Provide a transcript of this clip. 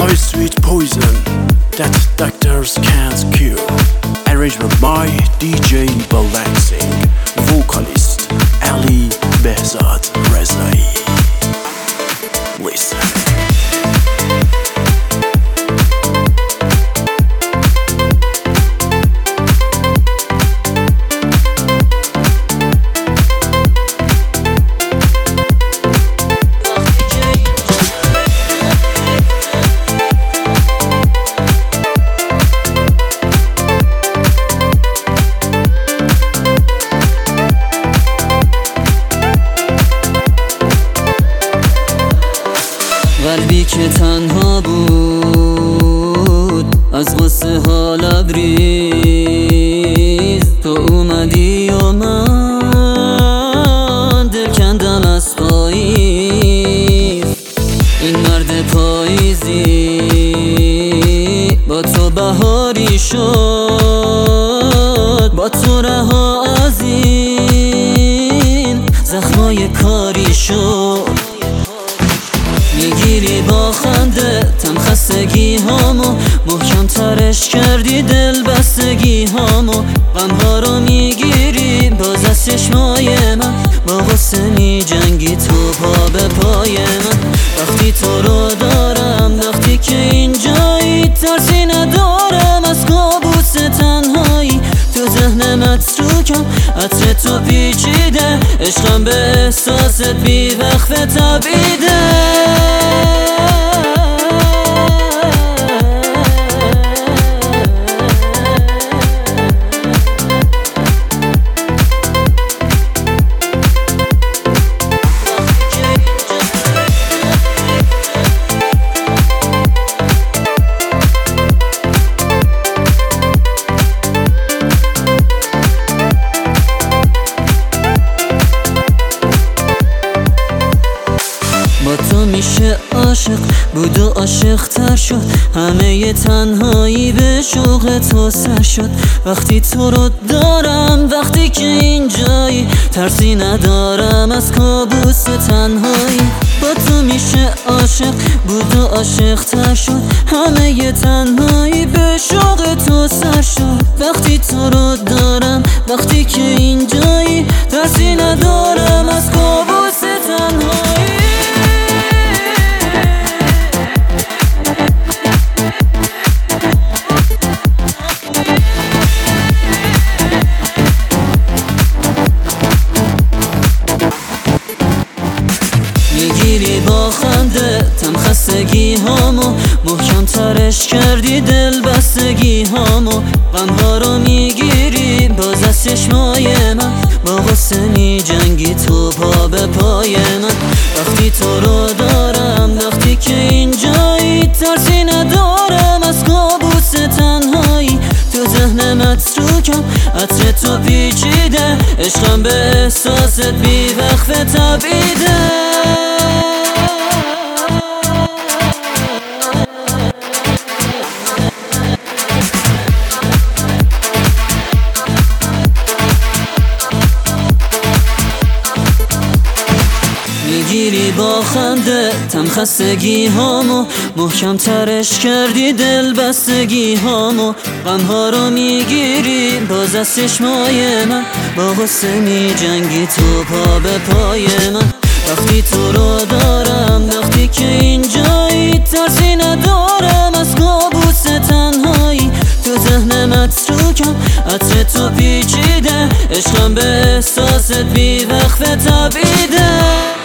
My sweet poison that doctors can't cure. Arrangement by DJ Balancing. Vocalist Ali Behzad Rezai. Listen. قلبی که تنها بود از غصه ها لبریز، تو اومدی و من دل کندم از پاییز. این مرد پاییزی با تو بهاری شد، با تو رها از این زخمای کاری شد. میگیری با خنده تم خستگی هامو، محکم ترش کردی دل بستگی هامو. غمها رو میگیری باز از چشمای من، با غصه می جنگی تو پا به پای من. وقتی تو رو دارم، وقتی که اینجایی، ترسی ندارم از کابوس تنهایی. تو ذهن متروکم، عطر تو پیچیده، عشقم به احساست بی وقف تبیده. با تو میشه عاشق بود و عاشق تر شد، همه تنهایی به شوق تو سر شد. وقتی تو رو دارم، وقتی که اینجایی، ترسی ندارم از کابوس تنهایی. با تو میشه عاشق بود و عاشق تر شد، همه تنهایی به شوق تو سر شد. وقتی تو رو دارم، وقتی که اینجایی، ترسی ندارم از کابوس تنهایی. میگیری با خنده تم خستگی هامو، محکم ترش کردی دل بستگی هامو. غمها رو میگیری باز از چشمای من، با غصه می جنگی تو پا به پای من. وقتی تو رو دارم، وقتی که اینجایی، ترسی ندارم از کابوس تنهایی. تو ذهن متروکم، عطر تو پیچیده، عشقم به احساست بی وقف تبیده. میگیری با خنده تم خستگی هامو، محکم ترش کردی دل بستگی هامو. غمها رو میگیری باز از چشمای من، با غصه می جنگی تو پا به پای من. وقتی تو رو دارم، وقتی که اینجایی، ترسی ندارم از کابوس تنهایی. تو ذهن متروکم، عطر تو پیچیده، عشقم به احساست بی وقف تبیده.